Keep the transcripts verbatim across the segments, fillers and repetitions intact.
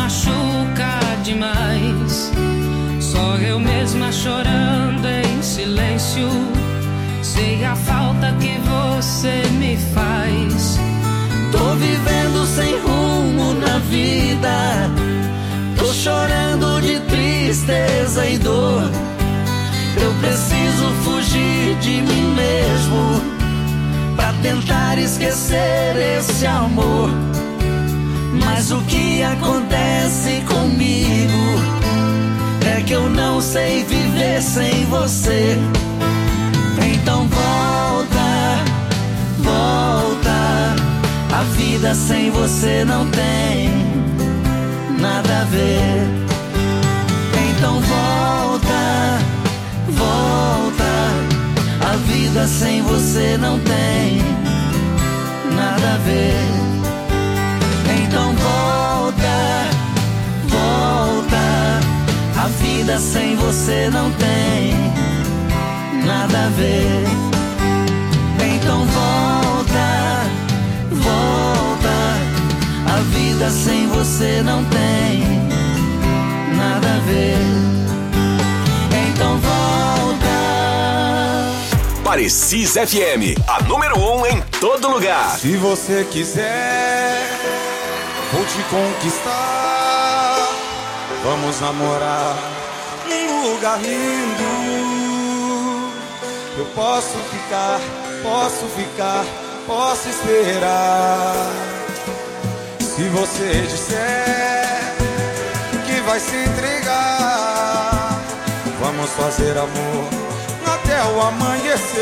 machuca demais. Só eu mesma chorando em silêncio. Sei a falta que você me faz. Tô vivendo sem rumo na vida. Tô chorando de tristeza e dor. Eu preciso fugir de mim mesmo pra tentar esquecer esse amor. Mas o que acontece comigo é que eu não sei viver sem você. Então volta, volta. A vida sem você não tem nada a ver. Então volta, volta. A vida sem você não tem nada a ver. Então volta, volta. A vida sem você não tem nada a ver. Então volta, volta. A vida sem você não tem nada a ver. Então volta. Parecis F M, a número um em todo lugar. Se você quiser, vou te conquistar. Vamos namorar num lugar lindo. Eu posso ficar, posso ficar, posso esperar. Se você disser que vai se entregar, vamos fazer amor até o amanhecer.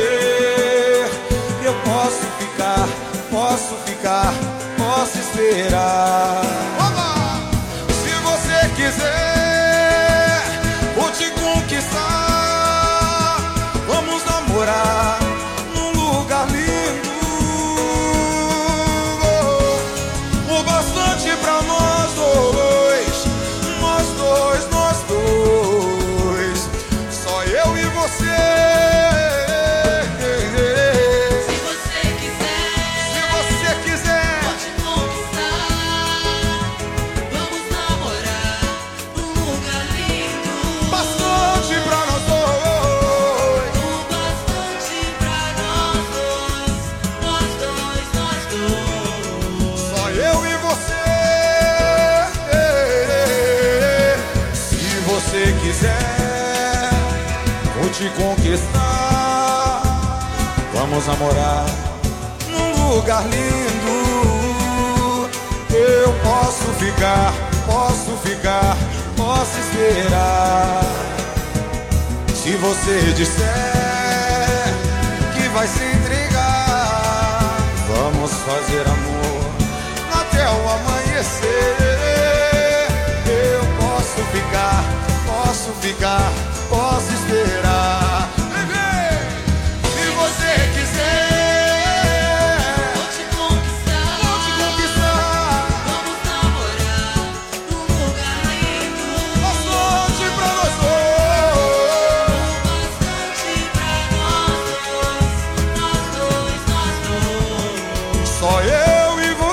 Eu posso ficar, posso ficar, posso esperar. Se você quiser, vou te conquistar. Vamos namorar num lugar lindo. O bastante pra nós dois, nós dois, nós dois. Só eu e você. Te conquistar, vamos namorar num lugar lindo. Eu posso ficar, posso ficar, posso esperar. Se você disser que vai se entregar, vamos fazer amor até o amanhecer. Eu posso ficar, posso ficar, posso esperar. Se você quiser, vou te conquistar, vou te conquistar. Vamos namorar num lugar lindo. Bastante pra nós dois. Bastante pra nós dois, nós dois, nós dois. Só eu e você.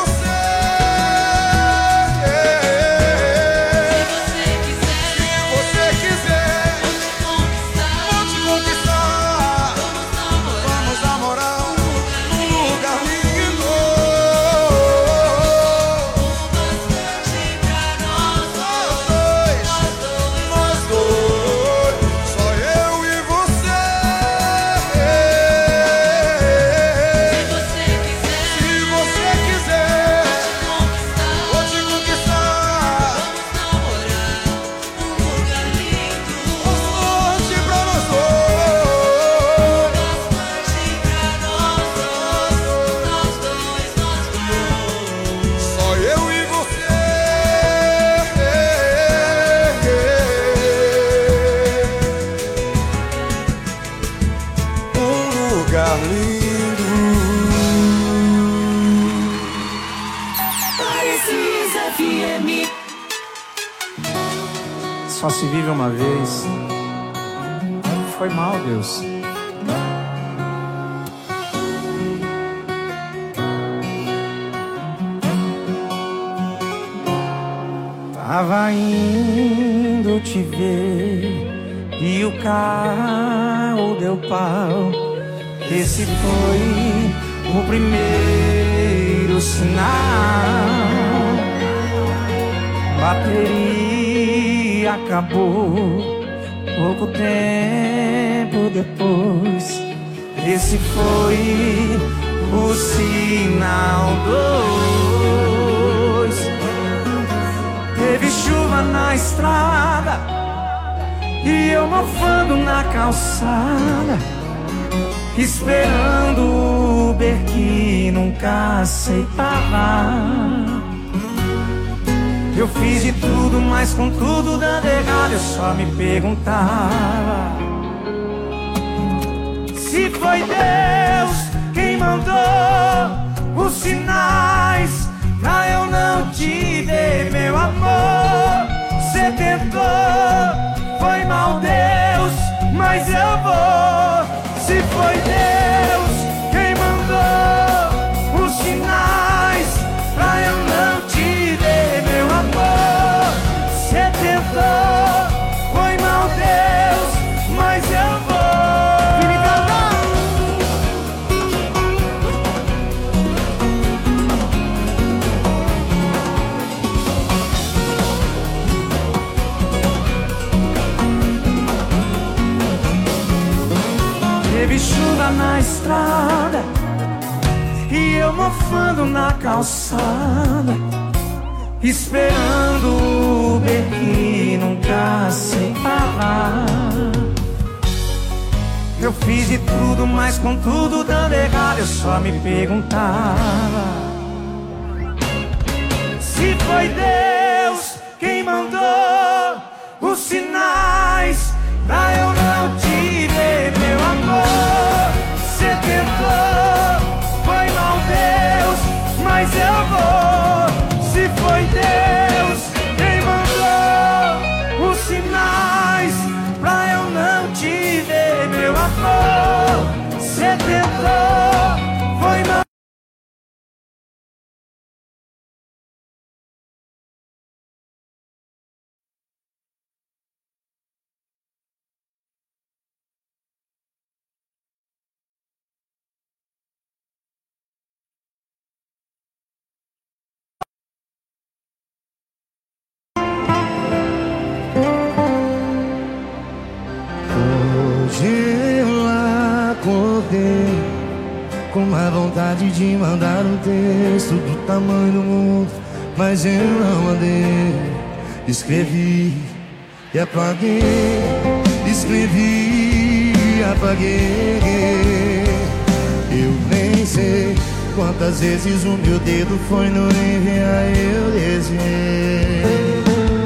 Só se vive uma vez. Foi mal, Deus. Tava indo te ver e o carro deu pau. Esse foi o primeiro sinal. Bateria acabou pouco tempo depois. Esse foi o sinal dois. Teve chuva na estrada e eu mofando na calçada, esperando o Uber que nunca aceitava. Eu fiz de tudo, mas com tudo dando errado, eu só me perguntava se foi Deus quem mandou os sinais pra eu não te ver, meu amor. Cê tentou, foi mal Deus, mas eu vou. Se foi Deus quem mandou os sinais pra eu não te ver, meu amor. Cê tentou, foi mal Deus, mas eu vou. Teve chuva na estrada e eu mofando na calçada, esperando o Uber que nunca aceitava. Eu fiz de tudo, mas com tudo dando errado, eu só me perguntava se foi Deus quem mandou os sinais pra eu não te ver, meu amor. Cê tentou, foi mal Deus, mas eu vou. Se foi Deus quem mandou os sinais pra eu não te ver, meu amor. Cê tentou, foi mal. Com uma vontade de mandar um texto do tamanho do mundo, mas eu não mandei. Escrevi e apaguei, escrevi e apaguei. Eu nem sei quantas vezes o meu dedo foi no enviar, eu desenhei.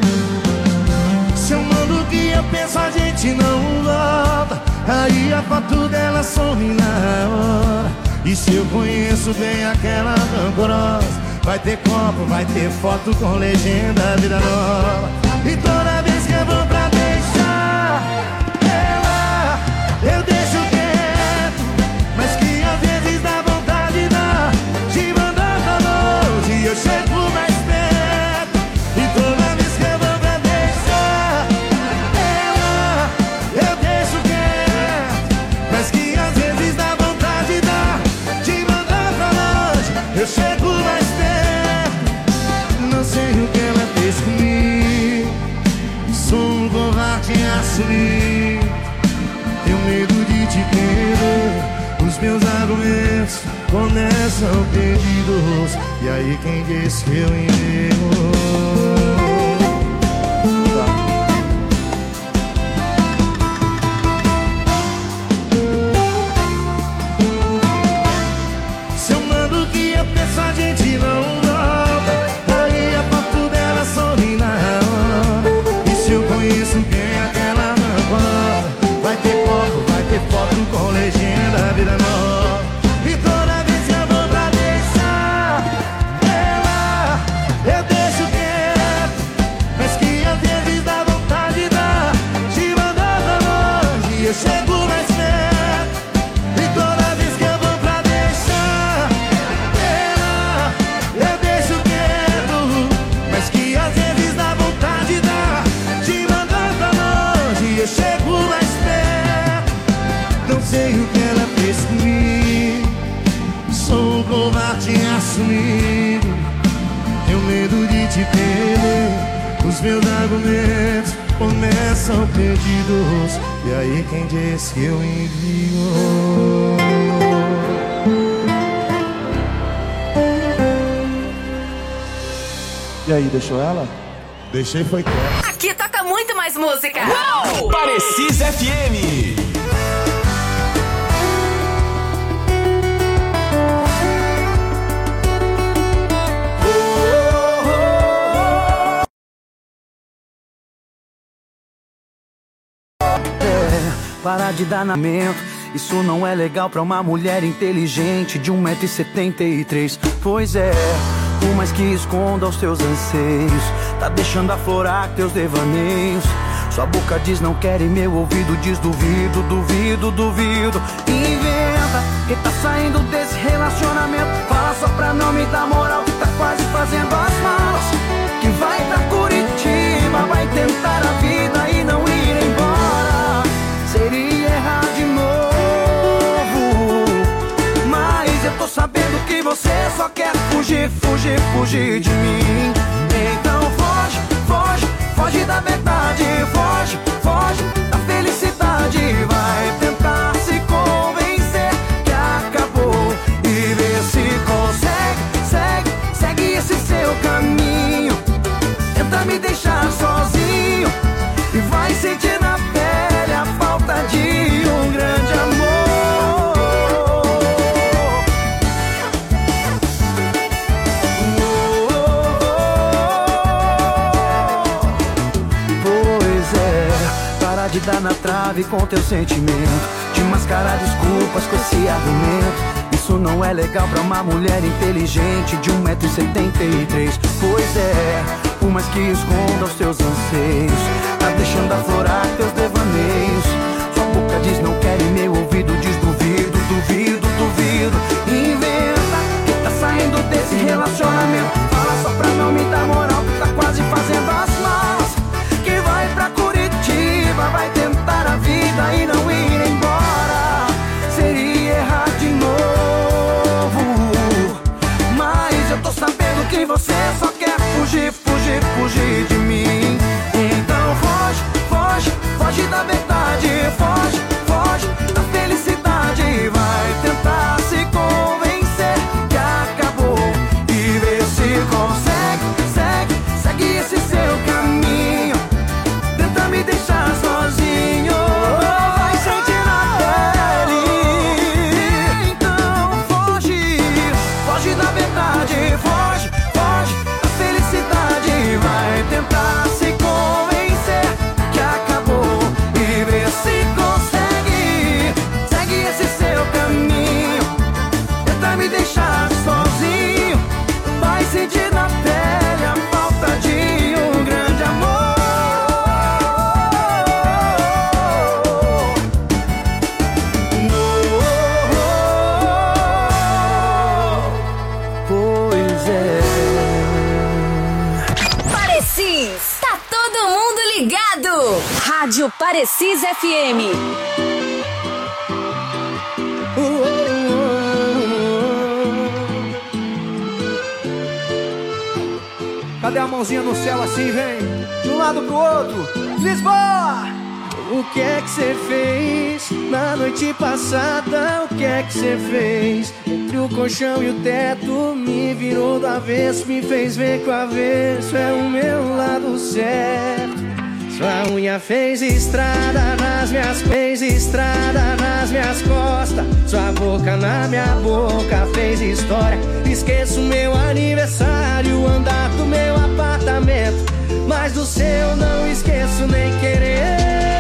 Se eu mando o que eu penso, a gente não volta. Aí a foto dela some na hora. E se eu conheço bem aquela rancorosa, vai ter copo, vai ter foto com legenda vida nova. E toda vez que eu vou pra deixar ela, eu deixo quieto, mas que às vezes dá vontade dá de mandar pra longe e eu chego mais perto. E toda vez que eu vou pra deixar ela, eu deixo quieto, mas que às vezes dá vontade dá de mandar pra longe, eu chego mais perto. Não sei o que ela fez comigo, sou um covarde assumido. Tenho medo de te perder, os meus argumentos começam perdidos. E aí quem disse que eu enterro? Se eu mando o que eu penso, a gente não volta. Aí a foto dela some na hora. E se eu conheço bem aquela rancorosa, vai ter foto, vai ter foto com legenda vida nova. E toda vez que eu vou pra deixar ela, eu deixo quieto, os meus argumentos começam perdidos. E aí quem disse que eu envio? E aí, deixou ela? Deixei, foi quieto. Aqui toca muito mais música. Uou! Parecis F M. Para de dar namento, isso não é legal pra uma mulher inteligente de um metro e setenta e três. Pois é, por mais que esconda os teus anseios, tá deixando aflorar teus devaneios. Sua boca diz não quer e meu ouvido diz duvido, duvido, duvido. Inventa que tá saindo desse relacionamento, fala só pra não me dar moral que tá quase fazendo as malas. Que vai pra Curitiba, vai tentar a vida e não ir embora. Seria errar de novo, mas eu tô sabendo que você só quer fugir, fugir, fugir de mim. Então foge, foge, foge da verdade, foge, foge da felicidade. Vai tentar se convencer que acabou e ver se consegue, segue, segue esse seu caminho. Tenta me deixar sozinho e vai sentir na pele a falta de um grande amor. Pois é, para de dar na trave com teu sentimento, de mascarar desculpas com esse argumento. Isso não é legal pra uma mulher inteligente de um metro e setenta e três. Pois é, por mais que esconda os teus anseios, tá deixando aflorar teus devaneios. Sua boca diz não quer e meu ouvido diz duvido, duvido, duvido. Inventa que tá saindo desse relacionamento, fala só pra não me dar moral que tá quase fazendo as malas. Que vai pra Curitiba, vai tentar a vida e não ir embora. Seria errar de novo, mas eu tô sabendo que você só quer fugir, fugir, fugir de mim. Então foge, foge, foge da verdade, foge, foge da felicidade. Vai tentar se convencer que acabou e ver se consegue, segue, segue esse seu caminho. Tenta me deixar sozinho, vai sentir na pele. Então foge, foge da verdade, foge, foge da felicidade. Vai tentar se convencer que acabou e ver se consegue, segue esse seu caminho. Tenta me deixar sozinho, vai sentir na pele a falta de um grande amor. Pois é. Parecis, tá todo mundo ligado. Rádio Parecis F M. Cadê a mãozinha no céu assim, vem? De um lado pro outro. Lisboa! O que é que você fez na noite passada? O que é que você fez? Entre o colchão e o teto, me virou do avesso, me fez ver que o avesso é o meu lado certo. Sua unha fez estrada nas minhas, fez estrada nas minhas costas. Sua boca na minha boca fez história. Esqueço meu aniversário, andar do meu apartamento, mas do seu não esqueço nem querendo.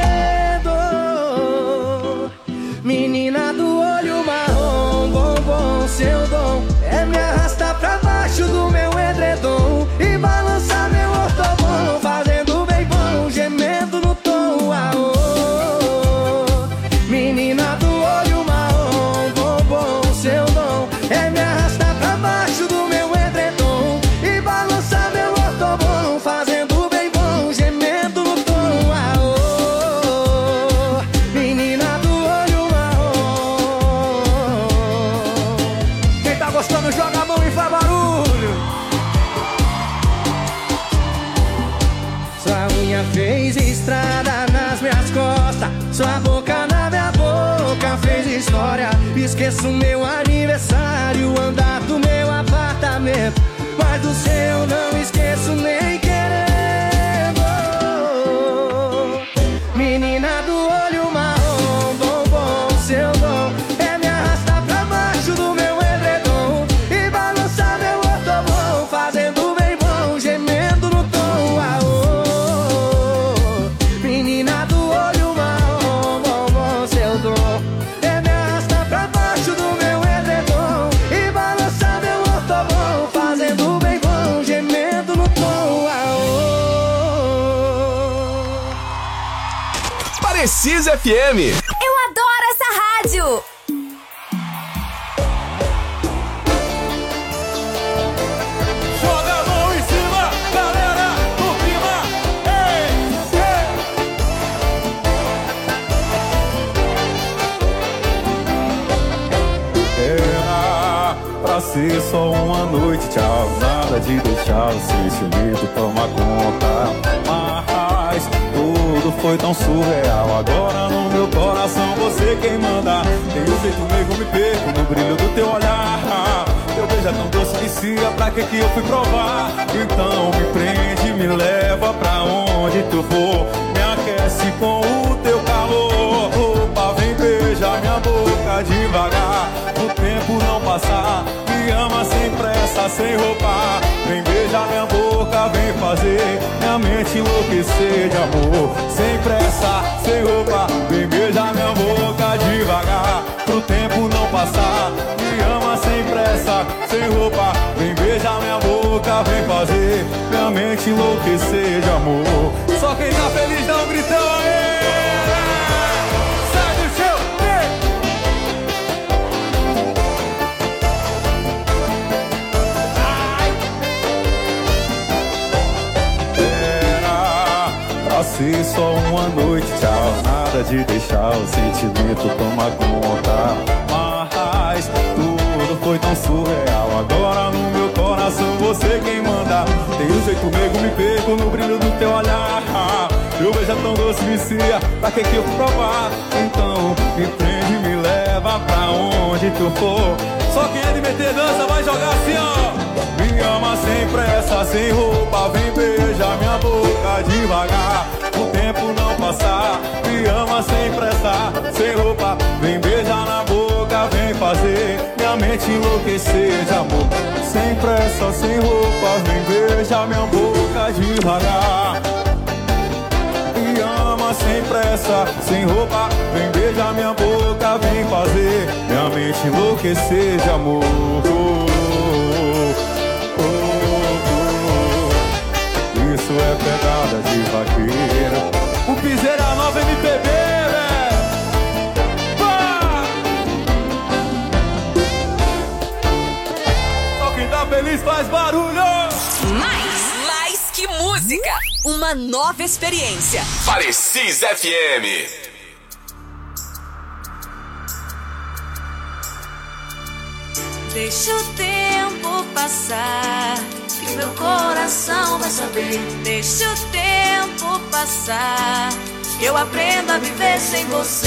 Menina do olho marrom, bombom, seu dom é me arrastar pra baixo do meu edredom e balançar meu ortobom, fazendo bem bom, gemendo no tom. Ah, oh, oh. Menina do olho marrom, bombom, seu dom é me arrastar pra baixo do meu edredom e balançar meu ortobom, fazendo bem bom, gemendo unha fez estrada nas minhas costas, sua boca na minha boca fez história. Esqueço meu aniversário, andar do meu apartamento, mas do seu não esqueço nem querendo. Menina do olho marrom, bombom, seu dom é me arrastar pra baixo do meu edredom e balançar meu ortobom, fazendo bem bom, gemendo no tom. Ah, oh, menina do olho marrom, bombom, seu dom é me arrastar pra baixo do meu edredom e balançar meu ortobom, fazendo bem bom, gemendo no tom. Ah, oh. Precisa F M. Eu adoro essa rádio. Joga a mão em cima, galera, no clima. Ei, Era pra ser só uma noite, tchau. Nada de deixar o sentimento tomar conta. Mas tudo foi tão surreal. Agora no meu coração você quem manda. Tem um jeito nego, me perco no brilho do teu olhar. Teu beijo é tão doce, vicia, pra que que eu fui provar? Então me prende, me leva pra onde tu for, me aquece com o teu calor. Opa, vem beijar minha boca devagar, o tempo não passar. Me ama sem pressa, sem roupa. Vem beijar minha boca, vem fazer minha mente enlouquecer de amor. Sem pressa, sem roupa. Vem beijar minha boca devagar, pro tempo não passar. Me ama sem pressa, sem roupa. Vem beijar minha boca, vem fazer minha mente enlouquecer de amor. Só quem tá feliz dá um gritão aí. Sai do chão, pra ser só uma noite, tchau. Nada de deixar o sentimento tomar conta. Mas tudo foi tão surreal. Agora no meu coração você quem manda. Tem um jeito nego, me perco no brilho do teu olhar. Teu beijo é tão doce, vicia, pra que que eu fui provar? Então me prende, me leva pra onde tu for. Só quem é de meter dança vai jogar assim, ó. Me ama sem pressa, sem roupa. Vem beijar minha boca devagar, o tempo não passar. Me ama sem pressa, sem roupa. Vem beijar na boca, vem fazer minha mente enlouquecer de amor. Sem pressa, sem roupa. Vem beijar minha boca devagar. Me ama sem pressa, sem roupa. Vem beijar minha boca, vem fazer minha mente enlouquecer de amor. Isso é pegada de vaqueira. O piseiro é a nova M P B, velho. Só quem tá feliz faz barulho. Mais, mais que música. Uma nova experiência. Precisa F M. Deixa o tempo passar, que meu coração vai saber. Deixa o tempo passar, que eu aprendo a viver sem você.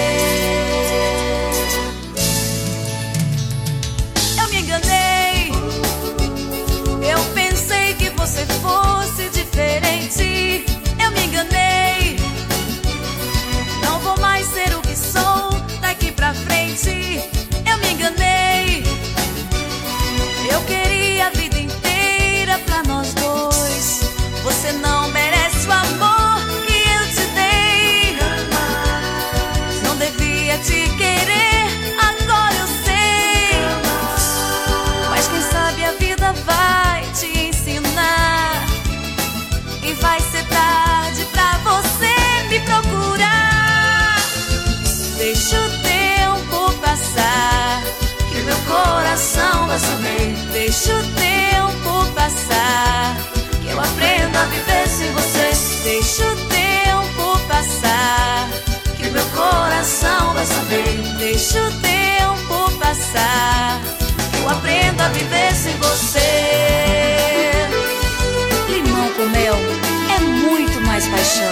Eu me enganei, eu pensei que você fosse diferente. Eu me enganei, não vou mais ser o que sou daqui pra frente. Eu me enganei, eu queria a vida inteira pra nós dois. Você não merece o amor que eu te dei. Não devia te querer, agora eu sei. Mas quem sabe a vida vai te ensinar, e vai ser tarde pra você me procurar. Deixa o tempo passar, que meu coração vai saber. Deixa o tempo passar, que eu aprendo a viver sem você. Deixa o tempo passar, que meu coração vai saber. Deixa o tempo passar, que eu aprendo a viver sem você. Limão com mel é muito mais mais paixão.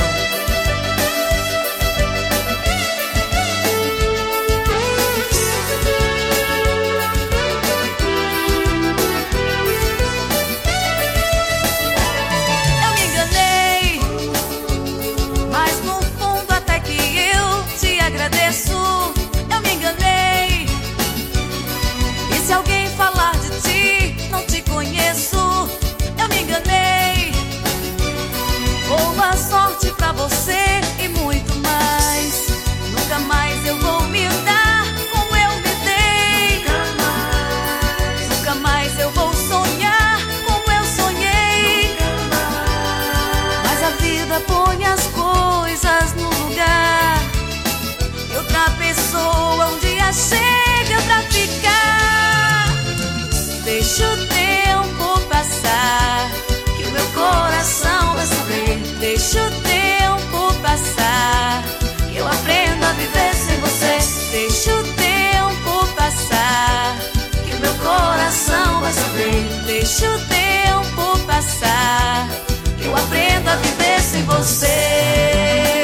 Eu me enganei. E se alguém falar de ti, não te conheço. Eu me enganei. Boa sorte pra você e muito mais. Nunca mais eu vou me dar como eu me dei. Nunca mais. Nunca mais eu vou sonhar como eu sonhei. Nunca mais. Mas a vida põe as coisas no lugar. Outra pessoa um dia chega pra ficar. Deixa o tempo passar, que o meu coração vai saber. Deixa o tempo passar, que eu aprendo a viver sem você. Deixa o tempo passar, que o meu coração vai saber. Deixa o tempo passar, que eu aprendo a viver sem você.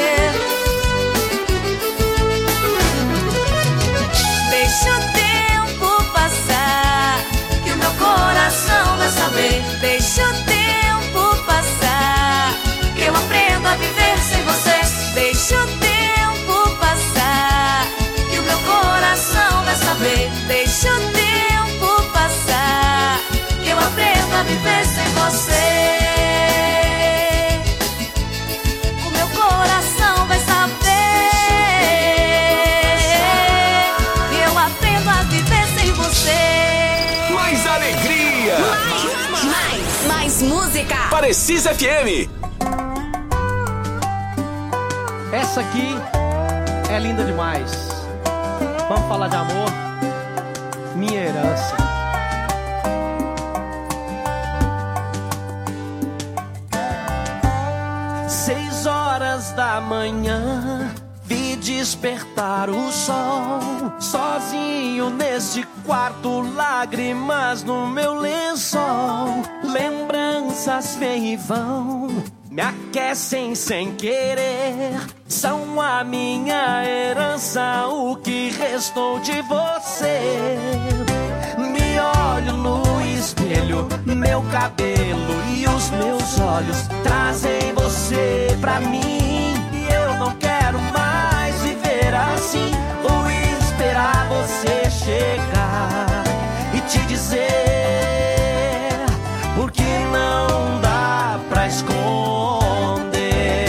Deixa o tempo passar, que o meu coração vai saber. Deixa o tempo passar, que eu aprendo a viver sem você. Deixa o tempo passar, que o meu coração vai saber. Deixa o tempo passar, que eu aprendo a viver sem você. O meu coração vai saber. Mais alegria! Mais, mais, mais música! Parecis F M! Essa aqui é linda demais. Vamos falar de amor? Minha herança. Seis horas da manhã, vi despertar o sol. Sozinho neste quarto, lágrimas no meu lençol. Lembranças vêm e vão, me aquecem sem querer. São a minha herança, o que restou de você. Me olho no espelho, meu cabelo e os meus olhos trazem você pra mim. E eu não quero mais viver assim, ou esperar você chegar e te dizer, porque não dá pra esconder.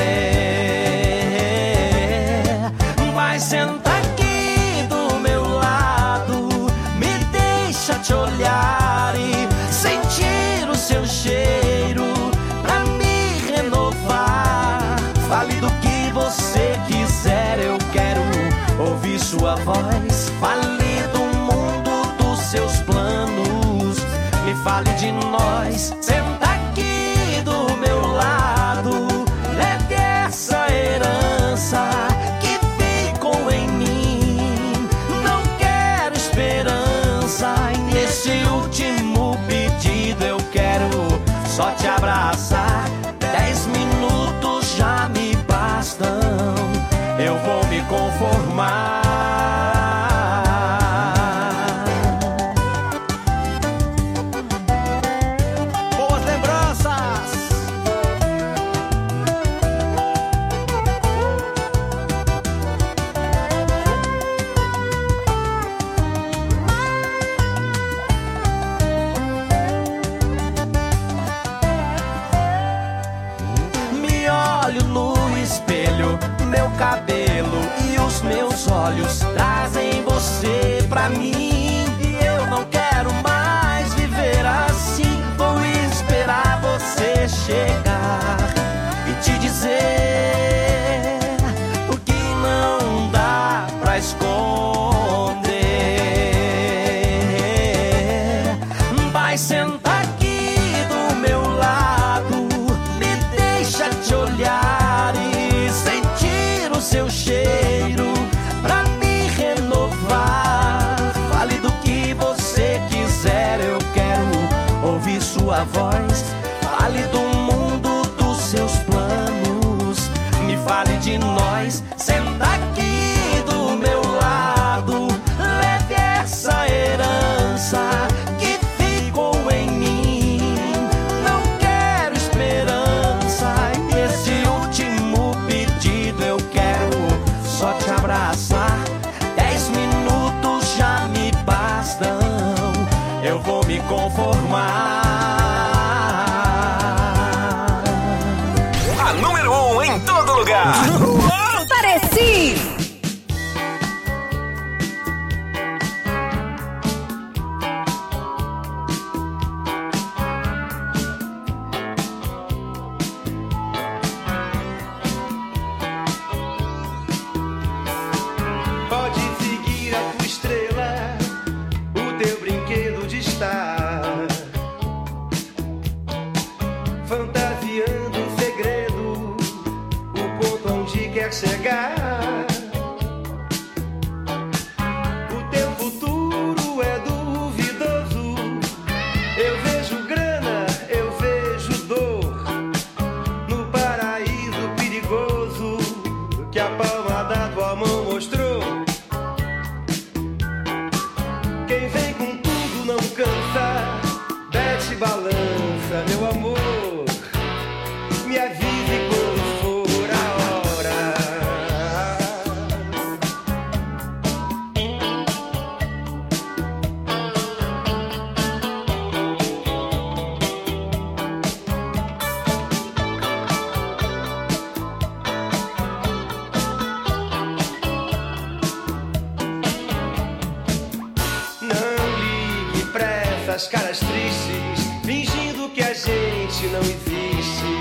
Mas senta aqui do meu lado, me deixa te olhar e sentir o seu cheiro pra me renovar. Fale do que você quiser, eu quero ouvir sua voz. Fale do mundo, dos seus planos, me fale de nós. Senta aqui do meu lado, leve essa herança que ficou em mim. Não quero esperança, e nesse último pedido eu quero só te abraçar. Dez minutos já me bastam, eu vou me conformar. Boas lembranças. Me olho no espelho, meu cabelo e os meus olhos trazem você pra mim. E eu não quero mais viver assim, vou esperar você chegar e te dizer, porque não dá pra esconder. Vai sentar aqui do meu lado, me deixa te olhar e sentir o seu cheiro pra me renovar. Fale do mais. Senta aqui do meu lado, leve essa herança que ficou em mim. Não quero esperança, esse último pedido eu quero só te abraçar. Dez minutos já me bastam, eu vou me conformar. A número um em todo lugar. Pareci! Pode seguir a tua estrela, o teu brinquedo de estar fantasiando um segredo, o ponto onde quer chegar. O teu futuro é duvidoso, eu vejo grana, eu vejo dor, no paraíso perigoso que a palma da tua mão mostrou. Quem vem com tudo não cansa, desce balança, meu amor. Me avise quando for a hora. Não ligue pra essas caras tristes, fingindo que a gente não existe.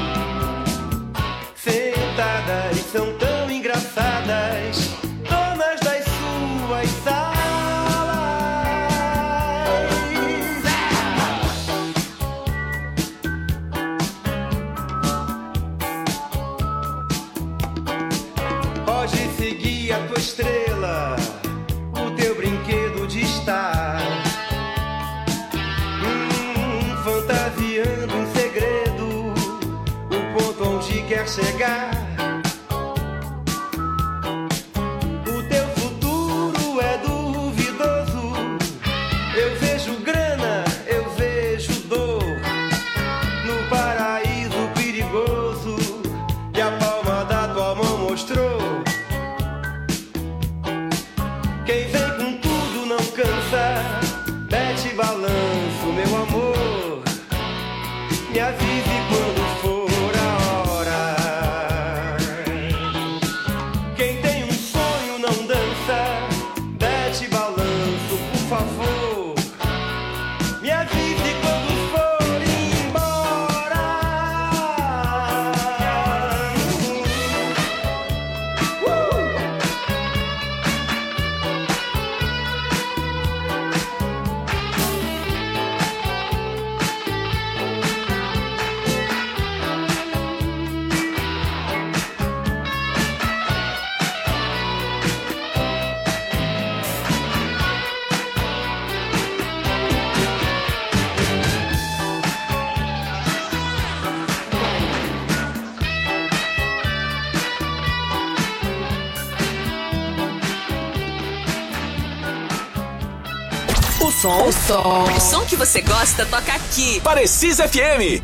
Sentadas são tão engraçadas, donas das suas salas. Pode seguir a tua estrela, o teu brinquedo de estar hum, fantasiando um segredo, o ponto onde quer chegar. O teu futuro é duvidoso, eu vejo grana, eu vejo dor, no paraíso perigoso que a palma da tua mão mostrou. Quem vem com tudo não cansa, mete balanço, meu amor. Me avise quando for a hora. Quem tem um sonho não dança, mete balanço, por favor. Me avise quando for embora. Uh! O som, o som, o som que você gosta toca aqui. Parecis F M.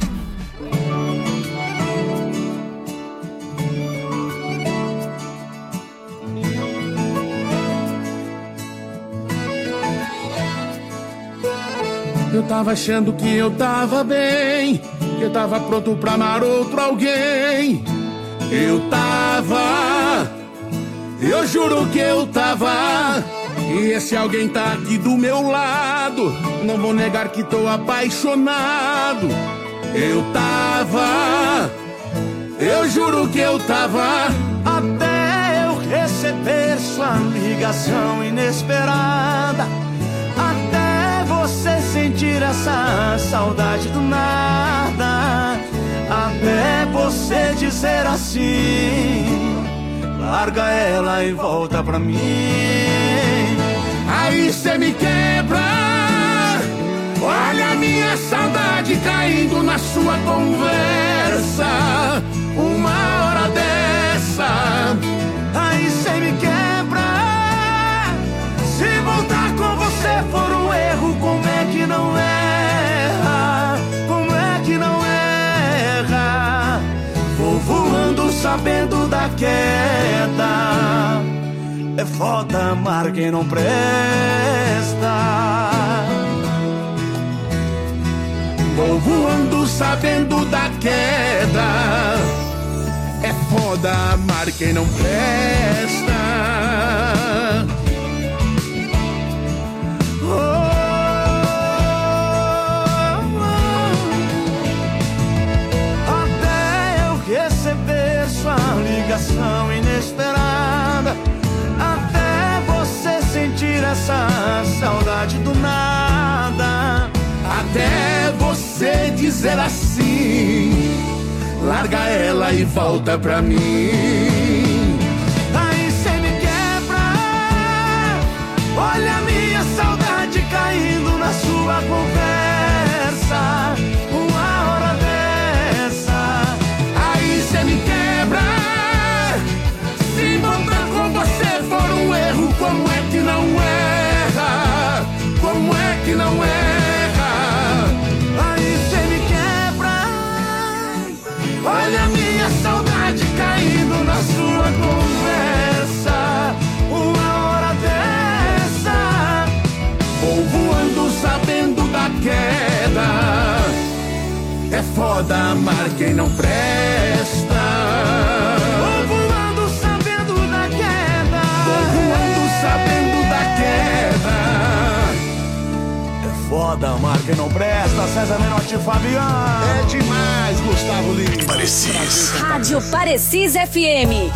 Eu tava achando que eu tava bem, que eu tava pronto pra amar outro alguém. Eu tava, eu juro que eu tava. E esse alguém tá aqui do meu lado. Não vou negar que tô apaixonado. Eu tava, eu juro que eu tava. Até eu receber sua ligação inesperada, até você sentir essa saudade do nada, até você dizer assim: larga ela e volta pra mim. Aí cê me quebra. Olha a minha saudade caindo na sua conversa. Uma hora dessa voando sabendo da queda. É foda amar quem não presta. Vou voando sabendo da queda. É foda amar quem não presta. Oh, oh. Até eu receber sua ligação inesperada, até você sentir essa saudade do nada, até você dizer assim: larga ela e volta pra mim. Aí cê me quebra. Olha a minha saudade caindo na sua conversa. Uma hora dessa. Aí cê me quebra. Se voltar com você for um erro, como é que não erra? Como é que não erra? Aí cê me quebra. Olha a minha saudade caindo na sua conversa. Uma hora dessa. Vou voando sabendo da queda. É foda amar quem não presta. Vou voando sabendo da queda. Vou voando sabendo da queda. É foda amar quem não presta. César Menotti e Fabiano. É demais, Gustavo Lima. Parecis. Rádio Parecis F M.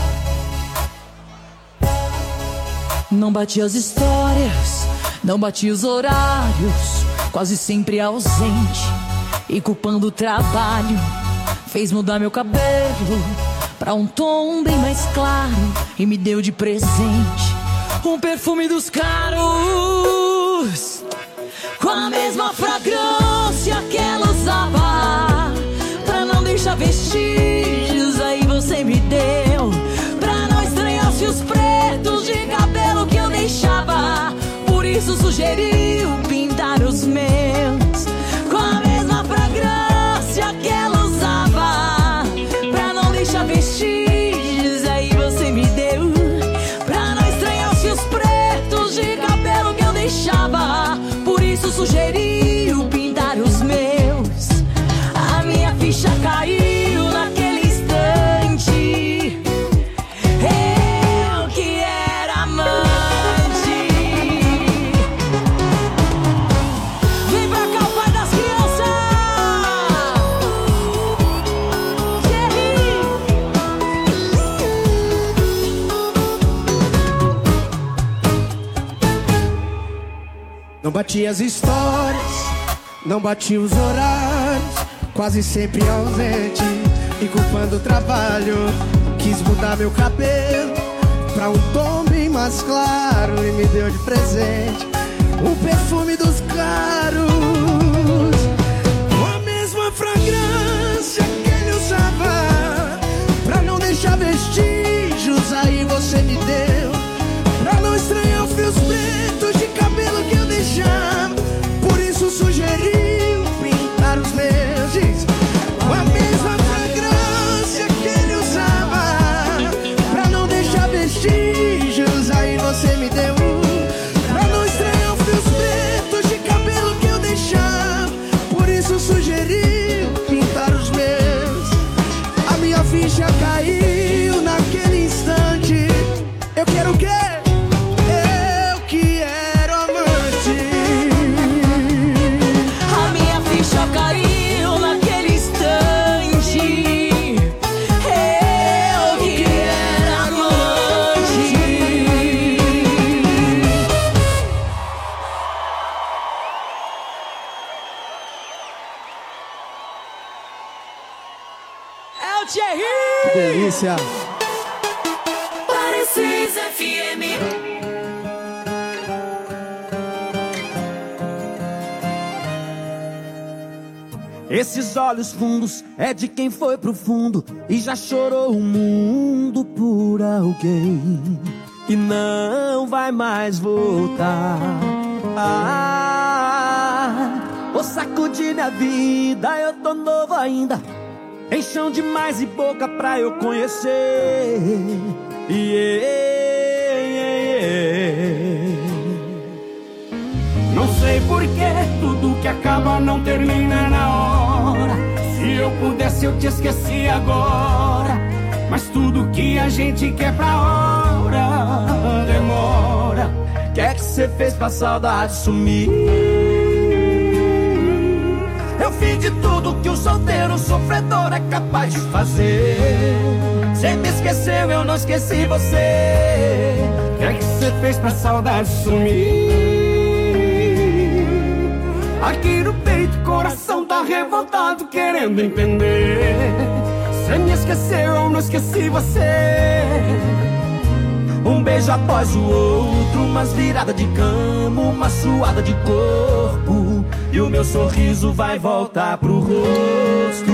Não bati as histórias, não bati os horários, quase sempre ausente e culpando o trabalho. Fez mudar meu cabelo pra um tom bem mais claro e me deu de presente um perfume dos caros, com a mesma fragrância que ela usava, pra não deixar vestígios. Aí você me deu, pra não estranhar os fios pretos de cabelo que eu deixava. Por isso sugeriu pintar os meus com a mesma fragrância que ela usava, pra não deixar vestígios. Aí você me deu, pra não estranhar os fios pretos de cabelo que eu deixava. Por isso sugeriu pintar os meus. A minha ficha caiu naquele instante. Eu que era amante. Vem pra cá o pai das crianças. Não bati as histórias, não bati os horários, quase sempre ausente e culpando o trabalho. Quis mudar meu cabelo pra um tom bem mais claro e me deu de presente o perfume dos caros, com a mesma fragrância que ele usava, pra não deixar vestígios. Aí você me deu, pra não estranhar os fios pretos de cabelo que eu deixava. Por isso sugeriu pintar os meus jeans com a mesma fragrância que ele usava, pra não deixar vestígios. Aí você me deu, pra não estranhar os fios pretos de cabelo que eu deixava. Por isso sugeriu pintar os meus. A minha ficha caiu naquele instante. Eu quero o quê? Eu que era amante. A minha ficha caiu naquele instante. Eu que era amante. É o Thierry. Que delícia. Parecis F M. Esses olhos fundos é de quem foi pro fundo e já chorou o mundo por alguém que não vai mais voltar. Ah, vou sacudir minha vida, eu tô novo ainda. Encham demais e boca pra eu conhecer. Yeah, yeah, yeah. Não sei porquê, tudo que acaba não termina na hora. Se eu pudesse eu te esqueci agora, mas tudo que a gente quer pra hora demora. Que é que cê fez pra saudade sumir? Eu fiz de tudo que um solteiro sofredor é capaz de fazer. Cê me esqueceu, eu não esqueci você. Que é que cê fez pra saudade sumir? Aqui no peito, coração tá revoltado, querendo entender. Cê me esqueceu, eu não esqueci você. Um beijo após o outro, umas viradas de cama, uma suada de corpo, e o meu sorriso vai voltar pro rosto.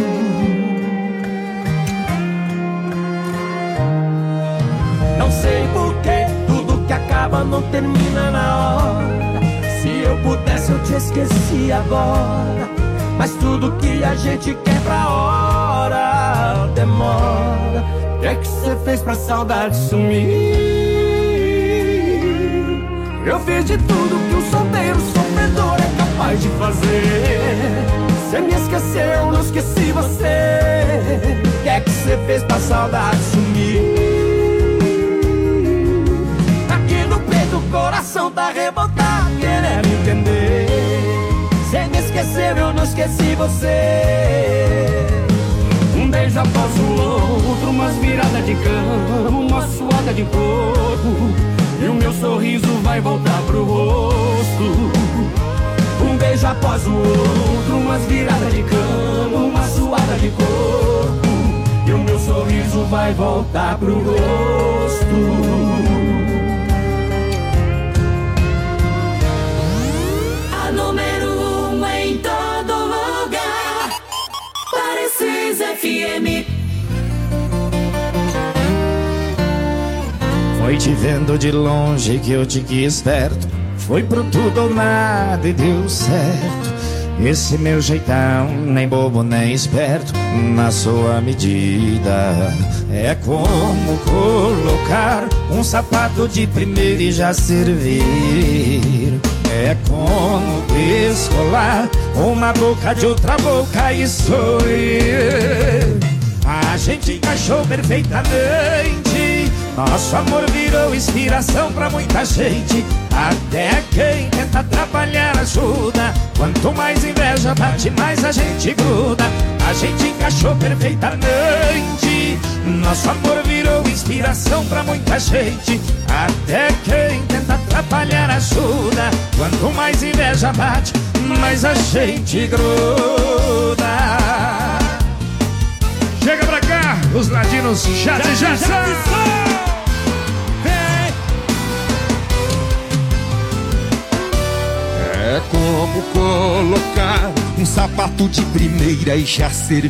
Não sei porquê, tudo que acaba não termina na hora. Se eu pudesse eu te esqueci agora, mas tudo que a gente quer pra hora demora. O que é que cê fez pra saudade sumir? Eu fiz de tudo que um solteiro sofredor é capaz de fazer. Cê me esqueceu, eu não esqueci você. O que é que cê fez pra saudade sumir? Aqui no peito o coração tá revoltado, querendo entender. Cê me esqueceu, eu não esqueci você. Um beijo após o outro, umas viradas de cama, uma suada de corpo, e o meu sorriso vai voltar pro rosto. Um beijo após o outro, umas viradas de cama, uma suada de corpo, e o meu sorriso vai voltar pro rosto. A número um em todo lugar, Parecis F M. Foi te vendo de longe que eu te quis perto. Foi pro tudo ou nada e deu certo. Esse meu jeitão, nem bobo nem esperto, na sua medida. É como colocar um sapato de primeira e já servir. É como descolar uma boca de outra boca e sorrir. A gente encaixou perfeitamente. Nosso amor virou inspiração pra muita gente. Até quem tenta atrapalhar ajuda. Quanto mais inveja bate, mais a gente gruda. A gente encaixou perfeitamente. Nosso amor virou inspiração pra muita gente. Até quem tenta atrapalhar ajuda. Quanto mais inveja bate, mais a gente gruda. Chega pra cá, os ladinos já de já são. É como colocar um sapato de primeira e já servir.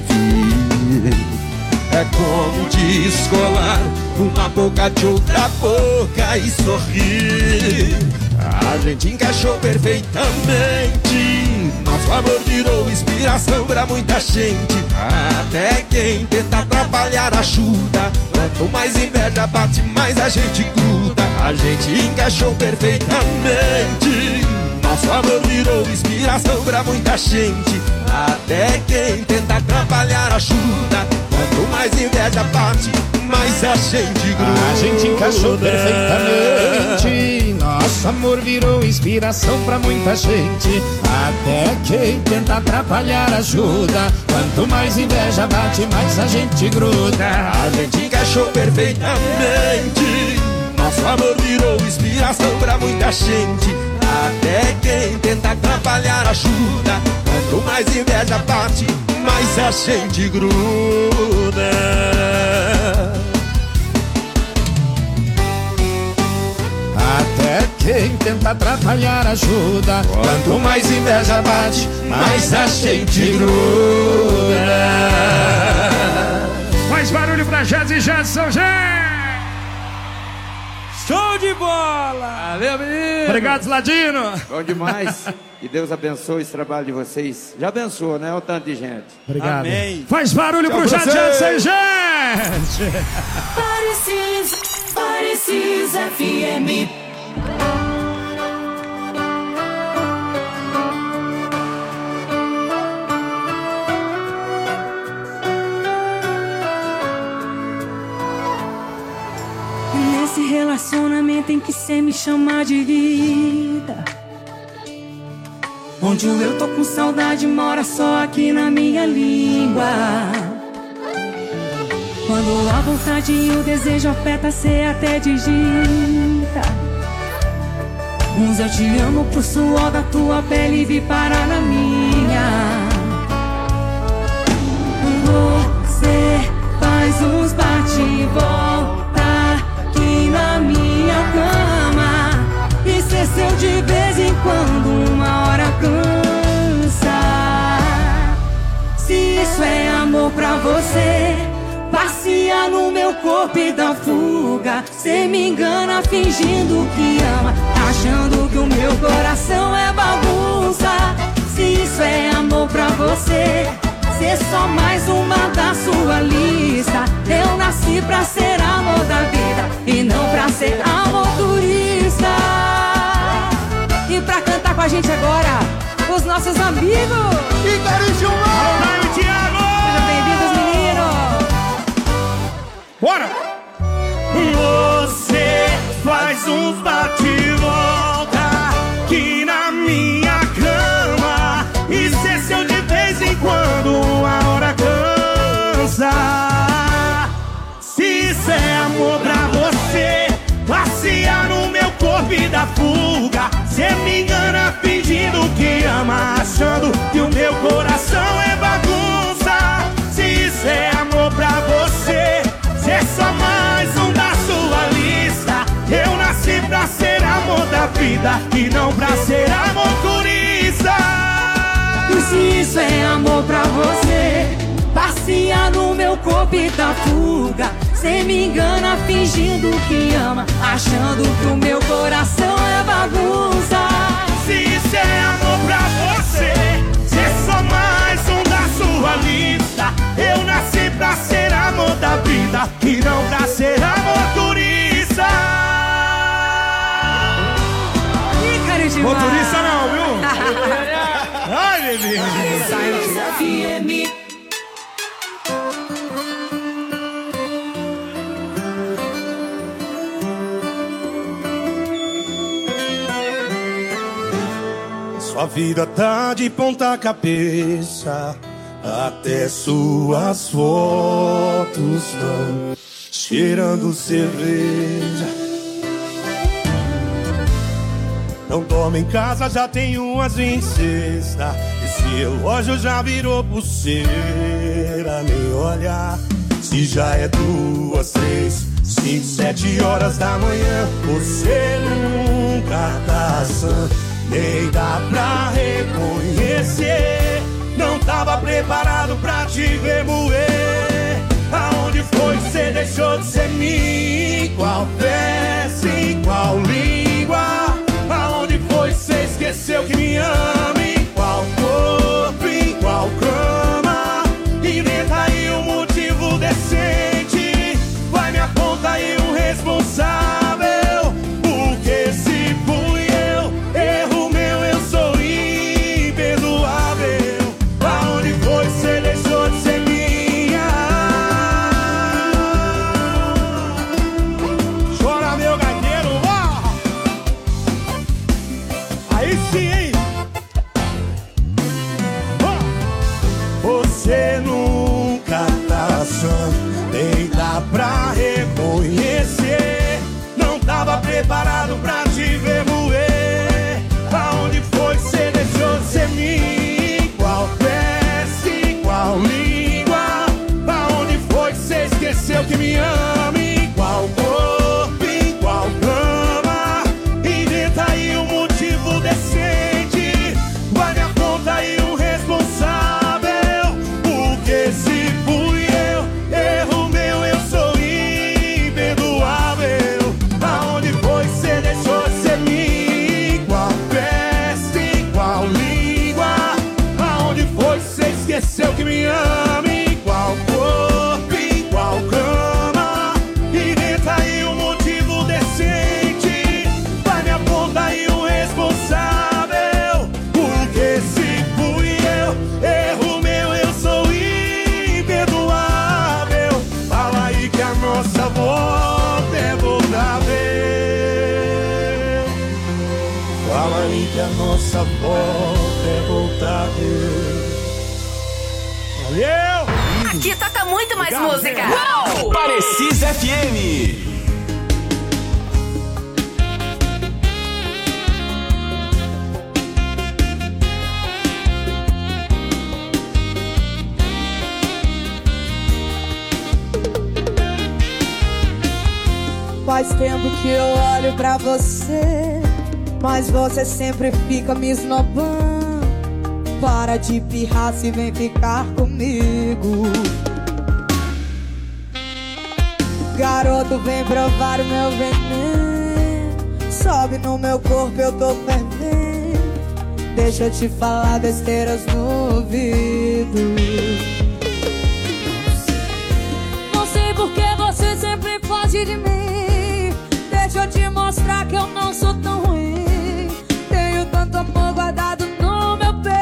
É como descolar uma boca de outra boca e sorrir. A gente encaixou perfeitamente. Nosso amor virou inspiração pra muita gente. Até quem tenta atrapalhar ajuda. Quanto mais inveja bate, mais a gente gruda. A gente encaixou perfeitamente. Nosso amor virou inspiração pra muita gente. Até quem tenta atrapalhar ajuda. Quanto mais inveja bate, mais a gente gruda. A gente encaixou perfeitamente. Nosso amor virou inspiração pra muita gente. Até quem tenta atrapalhar ajuda. Quanto mais inveja bate, mais a gente gruda. A gente encaixou perfeitamente. Nosso amor virou inspiração pra muita gente. Até quem tenta atrapalhar ajuda. Quanto mais inveja bate, mais a gente gruda. Até quem tenta atrapalhar ajuda. Quanto mais inveja bate, mais a gente gruda. Mais barulho pra Jazz e Jadson, gente! Show de bola! Valeu, menino! Obrigado, Ladino! Bom demais! Que Deus abençoe esse trabalho de vocês. Já abençoou, né? O tanto de gente. Obrigado. Amém. Faz barulho Tchau pro pra Jade vocês. Jansen, gente! Parecis, Parecis F M. Nesse relacionamento em que cê me chama de vida, onde o eu tô com saudade mora só aqui na minha língua. Quando a vontade e o desejo aperta, cê até digita. Uns eu te amo pro suor da tua pele e vi parar na minha. Você faz uns bate e volta aqui na minha cama. Isso é seu de vez em quando, uma hora cansa. Se isso é amor pra você, passeia no meu corpo e dá fuga. Cê me engana fingindo que ama, achando que o meu coração é bagunça. Se isso é amor pra você, ser só mais uma da sua lista. Eu nasci pra ser amor da vida e não pra ser amor turista. E pra cantar com a gente agora, os nossos amigos Igor e Gilmar, Ronaldo e Thiago. Sejam bem-vindos, meninos. Bora! Você faz uns bate e volta aqui na minha cama. Isso é seu de vez em quando, uma hora cansa. Se isso é amor pra você, passear no meu corpo e dar fuga. Cê me engana fingindo que ama, achando que o meu coração é bagunça. Se isso é amor pra você, cê é só mais um da sua lista. Eu nasci pra ser amor da vida e não pra ser amor turista. E se isso é amor pra você, passeia no meu corpo e dá fuga. Cê me engana fingindo que ama, achando que o meu coração é bagunça. Se isso é amor pra você, cê é só mais um da sua lista. Eu nasci pra ser amor da vida e não pra ser amor turista. Ih, cara de mar. Motorista não, viu? Ai, bebê. F M. Sua vida tá de ponta cabeça, até suas fotos estão cheirando cerveja. Não toma em casa, já tem umas vinte e sexta. Esse relógio já virou pulseira. Nem olha se já é duas, três, cinco, sete horas da manhã. Você nunca tá sã, nem dá pra reconhecer. Não tava preparado pra te remoer. Aonde foi que você deixou de ser mim? Qual peça, em qual língua? Aonde foi que você esqueceu que me ama? Em qual corpo, em qual cama? Inventa aí um motivo decente. Vai, me aponta aí um responsável. Porque se fui eu, erro meu, eu sou imperdoável. Aonde foi que você deixou de ser minha? Chora, meu gaiteiro, ó! Aí sim, hein? Ó! Você nunca tá sã, nem dá pra reconhecer. Não tava preparado pra te remoer. Aonde foi que você deixou de ser mim? Qual peça, em qual língua? Aonde foi que você esqueceu que me ama? Em qual corpo, em qual cama? Inventa aí um motivo decente. Vai, me aponta aí um responsável. Porque se fui eu, erro meu, eu sou imperdoável. Aonde foi que você deixou nossa volta é voltar a ver. Fala aí que a nossa volta é voltar a ver. Valeu! Aqui toca muito mais Obrigado, música. Uou! Parecis F M. Faz tempo que eu olho pra você, mas você sempre fica me esnobando. Para de pirraça e vem ficar comigo. Garoto, vem provar o meu veneno. Sobe no meu corpo, eu tô fervendo. Deixa eu te falar besteiras no ouvido. Não sei por que você sempre foge de mim. Deixa eu te mostrar que eu não sou tão ruim. Tenho tanto amor guardado no meu peito.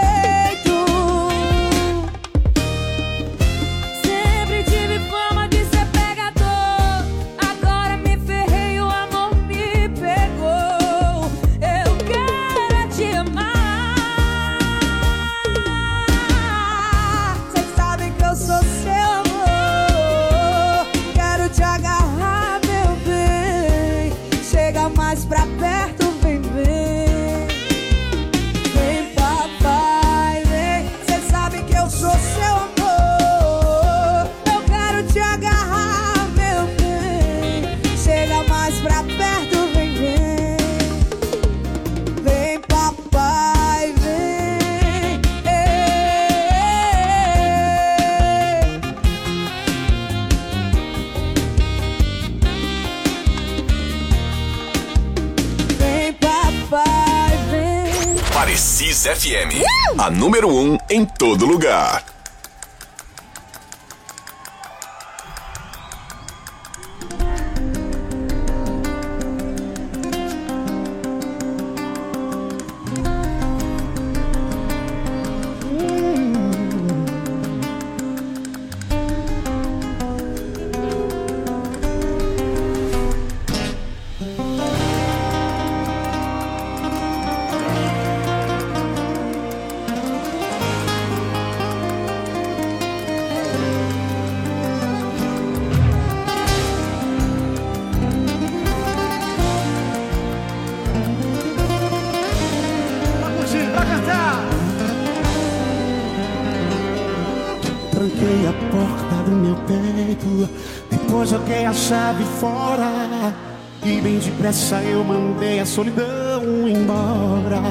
Sempre tive fama de ser pegador. Agora me ferrei, o amor me pegou. Eu quero te amar. Cês sabem que eu sou seu amor. Quero te agarrar, meu bem. Chega mais pra perto, vem, vem. Vem, papai, vem. Cês sabem que eu sou seu amor. Eu quero te agarrar, meu bem. Chega mais pra perto, vem, vem. Vem, papai, vem. Vem, papai, vem. Parecis F M. A número um em todo lugar. Pra cantar. Tranquei a porta do meu peito, depois joguei a chave fora. E bem depressa eu mandei a solidão embora.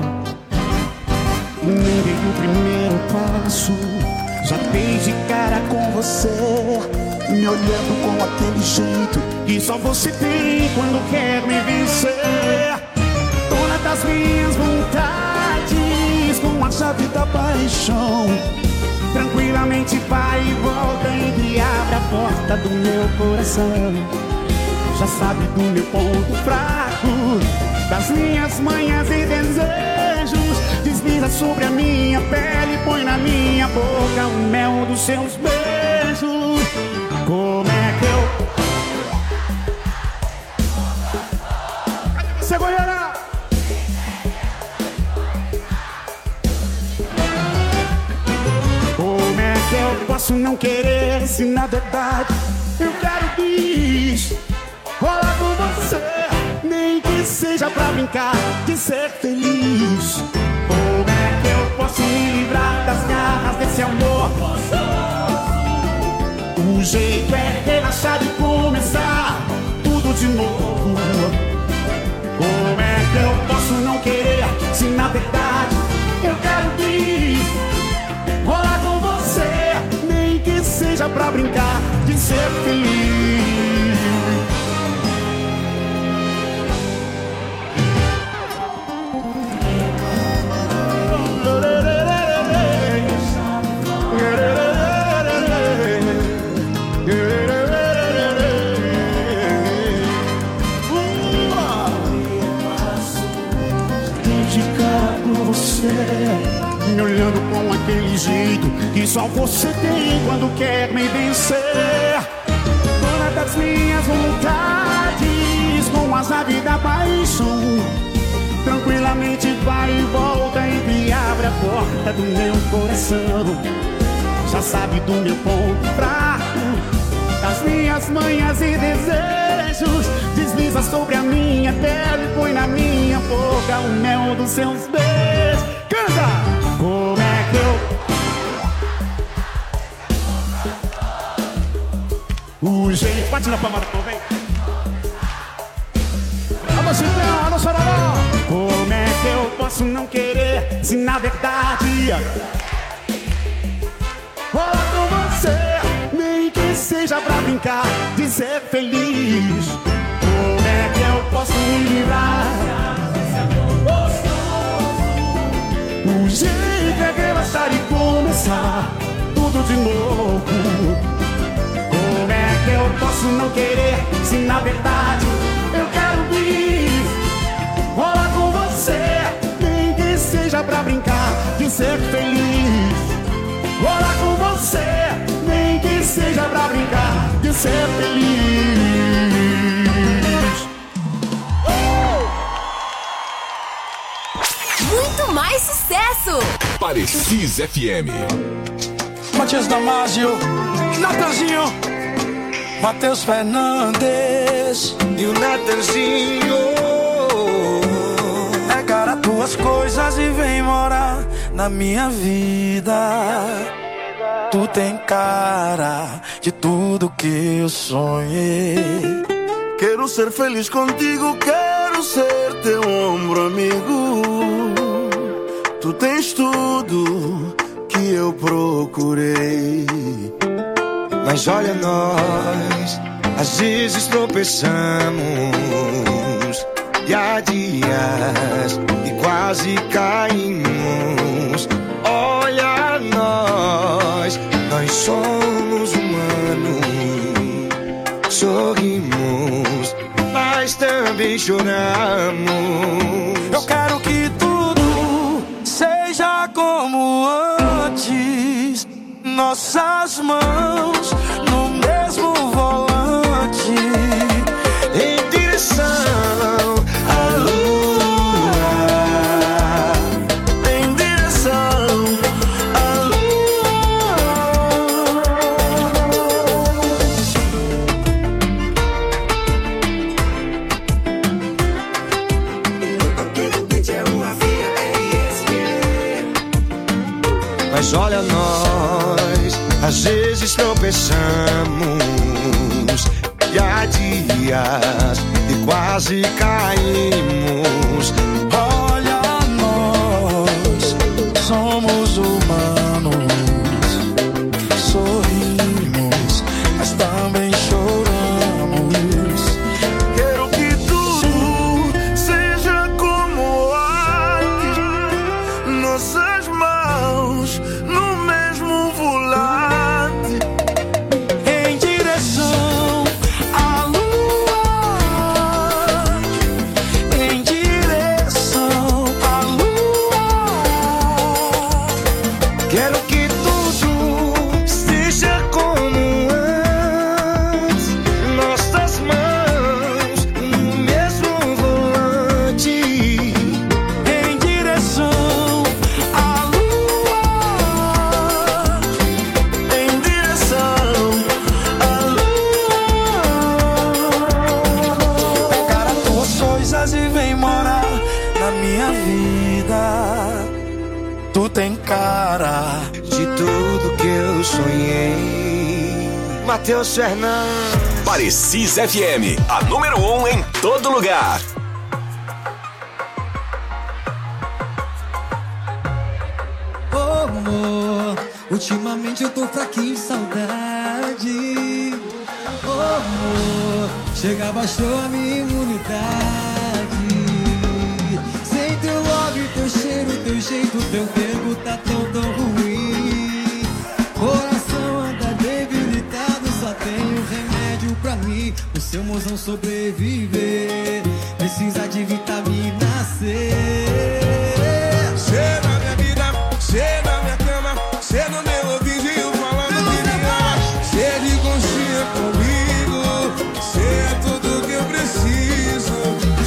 Nem dei o primeiro passo, já dei de cara com você, me olhando com aquele jeito que só você tem quando quer me vencer. Dona das minhas vontades, com a chave da paixão, tranquilamente vai e volta, entre e abre a porta do meu coração. Já sabe do meu ponto fraco, das minhas manhas e desejos. Desliza sobre a minha pele, põe na minha boca o mel dos seus beijos. Como é que eu... Cadê você, Goiânia? Como é que eu posso não querer se na verdade eu quero bis? Rolar com você, nem que seja pra brincar de ser feliz. Como é que eu posso me livrar das garras desse amor? O jeito é relaxar e começar tudo de novo. Como é que eu posso não querer se na verdade eu quero bis? Rolar com você, nem que seja pra brincar de ser feliz. Me olhando com aquele jeito que só você tem quando quer me vencer. Dona das minhas vida paixão. Tranquilamente vai e volta e abre a porta do meu coração. Já sabe do meu ponto fraco, das minhas manhas e desejos. Desliza sobre a minha pele e põe na minha boca o mel dos seus beijos. Canta! Como é que eu... O jeito... Bate na palma do povo, vem! Alô, Chitão, alô, Chororó! Como é que eu posso não querer se na verdade rola com você, nem que seja pra brincar de ser feliz? Como é que eu posso me livrar? O jeito é relaxar e começar tudo de novo. Como é que eu posso não querer se na verdade eu quero vir? Rola com você, nem que seja pra brincar de ser feliz. Rola com você, nem que seja pra brincar de ser feliz. Uh! Muito mais sucesso! Parecis F M. Matias Damasio, Natanzinho, Matheus Fernandes e o Natanzinho. Pega tuas coisas e vem morar na minha vida. Tu tem cara de tudo que eu sonhei. Quero ser feliz contigo, quero ser teu ombro amigo. Tu tens tudo que eu procurei. Mas olha nós, às vezes tropeçamos, e há dias e quase caímos. Olha nós, nós somos humanos. Sorrimos, mas também choramos. Eu quero que tudo seja como antes. Nossas mãos no mesmo volante, em direção à lua, em direção à lua. Mas olha nós, às vezes tropeçamos, e há dias e quase caímos. Olha nós, somos humanos. Sorrimos, mas também choramos. Quero que tudo seja como antes. Nossas mãos no mesmo volante, em direção à lua, em direção à lua. Quero que tudo seja como antes. Nossas mãos no mesmo volante, em direção à lua, em direção à lua. Pegar as tuas coisas e vem morar na minha vida. Tu tem cara de tudo que eu sonhei. Matheus Fernandes. Parecis F M, a número um em todo lugar. Oh, amor, ultimamente eu tô fraquinho de saudade. Oh, amor, chega, baixou a minha imunidade. Sem teu love, teu cheiro, teu jeito, teu verbo tá tão, tão ruim. Coração anda debilitado, só tem um remédio pra mim. O seu mozão sobreviver, precisa de vitamina C. Cê na minha vida, cê na minha cama, cê no meu ouvidinho falando que me ama. Cê de conchinha comigo, cê é tudo que eu preciso.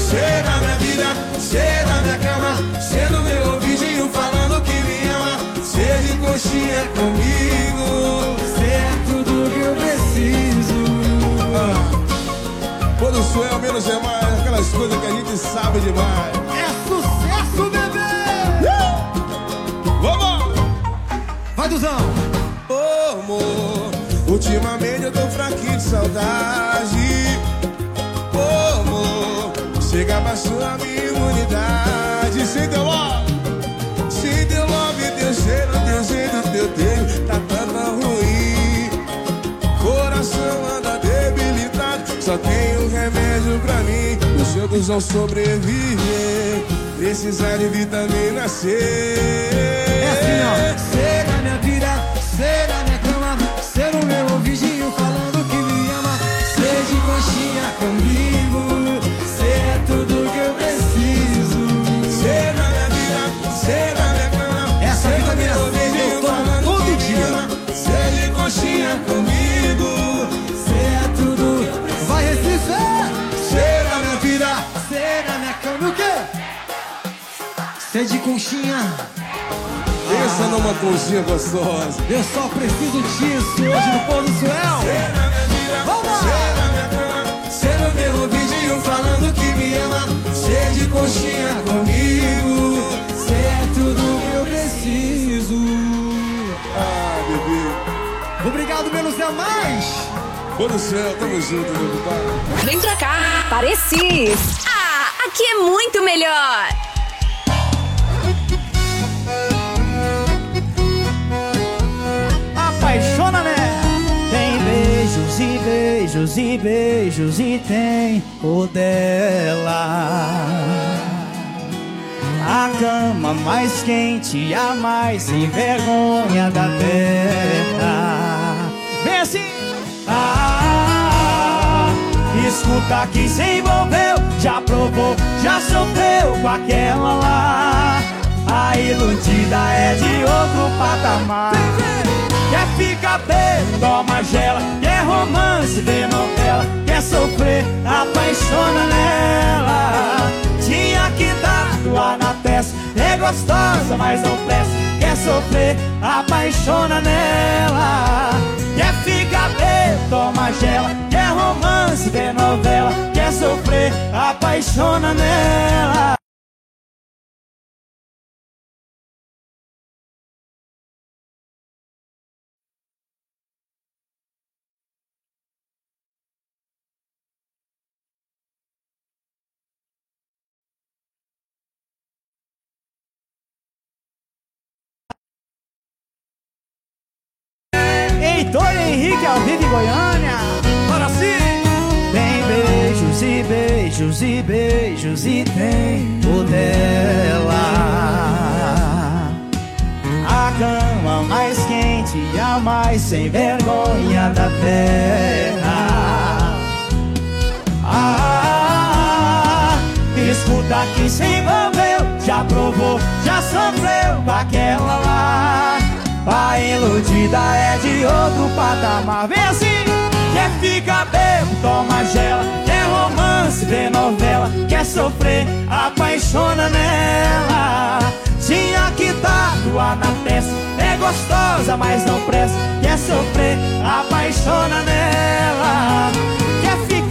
Suel, menos é mais. Aquelas coisas que a gente sabe demais. É sucesso, bebê! Uh! Vamos! Vai, Duzão! Ô, oh, amor, ultimamente eu tô fraquinho de saudade. Ô, oh, amor, chega abaixou a minha imunidade. Sem teu love, sem teu love, teu cheiro, teu jeito, teu tempo tá tão ruim. Coração anda debilitado, só tem um remédio pra mim. Os jogos vão sobreviver, precisar de vitamina C. É assim, ó. Cê na minha vida, cê na minha cama, cê no meu ouvidinho falando que me ama. Cê de coxinha comigo, cê é tudo que eu preciso. Cê na minha vida, cê na minha cama, essa vitamina C eu tomo todo dia. Cê de coxinha comigo, cê é tudo. Vai, Recife! Cê na minha vida, cê na minha cama, o quê? Cê de conchinha. Pensa ah, numa conchinha gostosa. Eu só preciso disso hoje no Pôr do Suel. Vamos lá! Cê no meu ouvidinho falando que me ama. Cê de conchinha comigo, cê é tudo que eu preciso. Ah, bebê. Obrigado, menos é mais. Pôr do Céu, tamo junto, meu compadre. Vem pra cá, Parecis. Ah, aqui é muito melhor. Apaixona, né? Tem beijos e beijos e beijos e tem o dela. A cama mais quente, a mais sem vergonha da terra. Vem assim! Ah, escuta que se envolveu, já provou, já sofreu com aquela lá. A iludida é de outro patamar. Quer ficar bem, toma gela. Quer romance, vê novela. Quer sofrer, apaixona nela. Tinha que dar tua na testa. É gostosa, mas não presta. Quer sofrer, apaixona nela. Quer ficar bem, toma gela. Quer romance, vê novela. Quer sofrer, apaixona nela. Heitor Henrique ao vivo em Goiânia. Para sim! Tem beijos e beijos e beijos e tem o dela. A cama mais quente e a mais sem vergonha da terra. Ah, escuta que se envolveu, já provou, já sofreu com aquela lá. A iludida é de outro patamar. Vem assim! Quer ficar bebo, toma gela. Quer romance, vê novela. Quer sofrer, apaixona nela. Tinha que tatuar na testa. É gostosa, mas não presta. Quer sofrer, apaixona nela.